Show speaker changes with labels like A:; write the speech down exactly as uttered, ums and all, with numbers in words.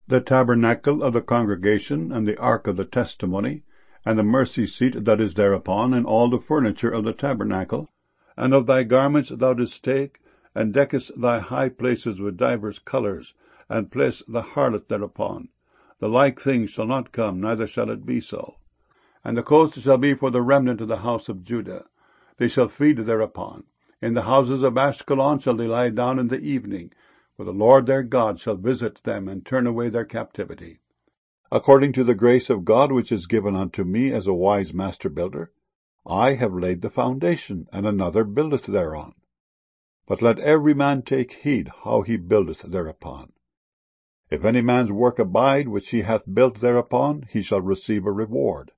A: the tabernacle of the congregation, and the ark of the testimony, and the mercy seat that is thereupon, and all the furniture of the tabernacle. And of thy garments thou didst take, and deckest thy high places with divers colours, and place the harlot thereupon. The like thing shall not come, neither shall it be so. And the coast shall be for the remnant of the house of Judah. They shall feed thereupon. In the houses of Ashkelon shall they lie down in the evening, for the Lord their God shall visit them, and turn away their captivity. According to the grace of God which is given unto me as a wise master builder, I have laid the foundation, and another buildeth thereon. But let every man take heed how he buildeth thereupon. If any man's work abide which he hath built thereupon, he shall receive a reward.